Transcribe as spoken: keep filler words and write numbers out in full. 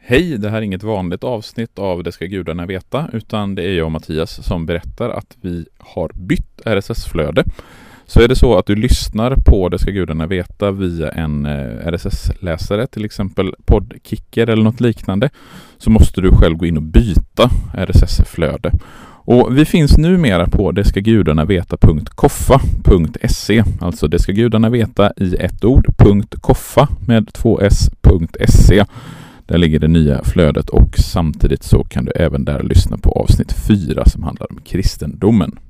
Hej, det här är inget vanligt avsnitt av Det ska gudarna veta, utan det är jag och Mattias som berättar att vi har bytt R S S-flöde. Så är det så att du lyssnar på Det ska gudarna veta via en R S S-läsare, till exempel Podkicker eller något liknande, så måste du själv gå in och byta R S S-flöde. Och vi finns numera på detskagudarnaveta punkt koffa punkt se, alltså det ska gudarna veta i ett ord, .koffa med två s.se. Där ligger det nya flödet och samtidigt så kan du även där lyssna på avsnitt fyra som handlar om kristendomen.